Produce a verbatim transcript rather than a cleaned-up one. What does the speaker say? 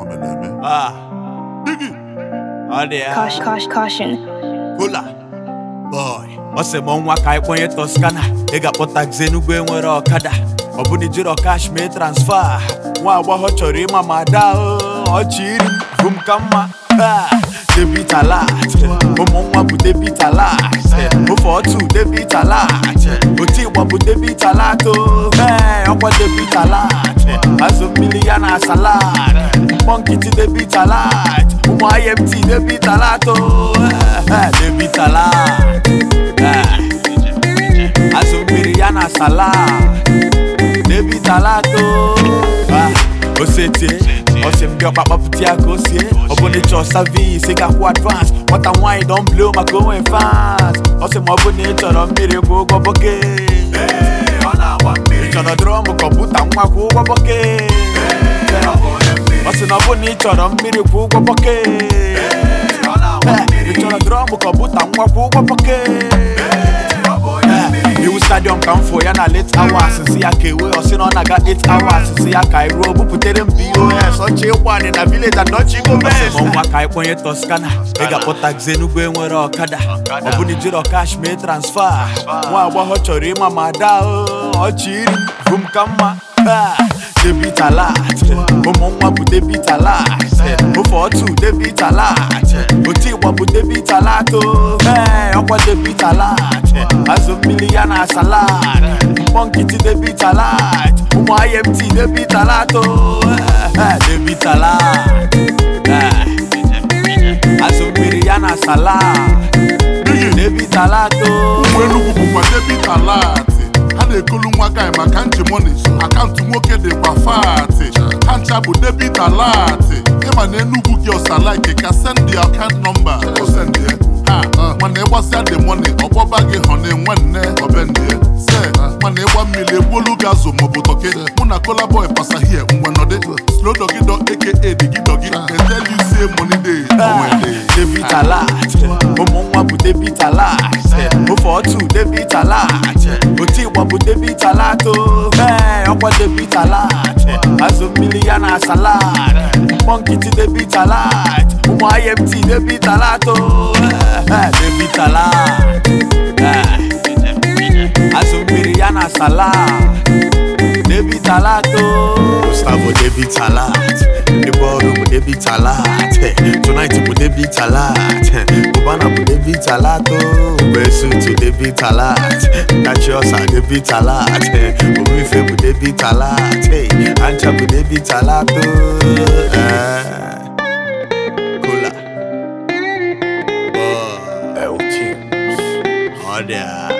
Ah, Biggie. Oh, there. Caution, caution, caution. Hula. Boy. Ose mo nwa ka ikponye Toscana. Ega pota Xenugwu enwere ọkada. Obuni jiro cash me transfer. Nwa agbọghọ chọrọ ịma ma da o. Ọchịrị vum kama. Debit alert. Ụmụ nwa bụ debit alert. Ofe otu debit alert. Oti igba bụ debit alert o. Ọkwa debit alert. Azụ mmiri ya na salad. Mkpọ nkịtị debit alert. Ụmụ I M T debit alert o. Debit alert. Azụ mmiri ya na salad. Debit alert o. Osetie Ose mbio papa putia kosie Obone cho service Ega ku advance What and why don't blow my going fast Ose mobone choro mbiri ku ugo boke Hey, ona wambiri Chono dromu komputa mwa ku ugo boke Ose nobone choro mbiri ku ugo boke Hey, ona wambiri Chono dromu komputa mwa ku ugo boke Iwu stadium kan for ya na late hours Nsi ya kewe osi no na ga eight hours Nsi ya ka iru obu putere m P O S Oche ukwane na village and nochi go best Ose mo nwa ka ikponye Toscana Ega pota Xenugwu enwere ọkada Obuni jiro cash me transfer Nwa agbọghọ chọrọ ịma ma da o Ọchịrị vum kama Debit alert Ụmụ nwa bụ debit alert Ofe otu debit alert Oti igba bụ debit alert o Ọkwa debit alert Azụ mmiri ya na salad Mkpọ nkịtị debit alert Ụmụ I M T debit alert o Debit alert Azụ mmiri ya na salad Debit alert o Ụmụ Enugu bụkwa debit alert ha na-ekolu nwa guy maka nji money akaụntụ nwoke dịkwa fat ha ncha bụ debit alert ịma na Enugu gị ọsalike ka send your account number o send ha mana ịgbasịa the money ọkpọba gị họ na-enwe nne ọbendie se mana ịgba mmiri egbuolu gị azụ maọbụ toke mụ na Kola Boy pasa hie mgbe nọdị slow doggy dog aka digi doggy they tell you say money dey onwede debit alert ụmụ nwa bụ debit alert ofe otu debit alert oti igba bụ debit alert o ọkwa debit alert azụ mmiri ya na salad mkpọ nkịtị debit alert ụmụ I M T debit alert o debit alert azụ mmiri ya na salad debit alert o Gustavo debit alert the ballroom debit alert tonight bụ debit alert Cubana bụ debit alert o Besu to debit alert Kachiosa debit alert Omife bụ debit alert Ancha bụ debit alert o Kola Boy El Chips Odia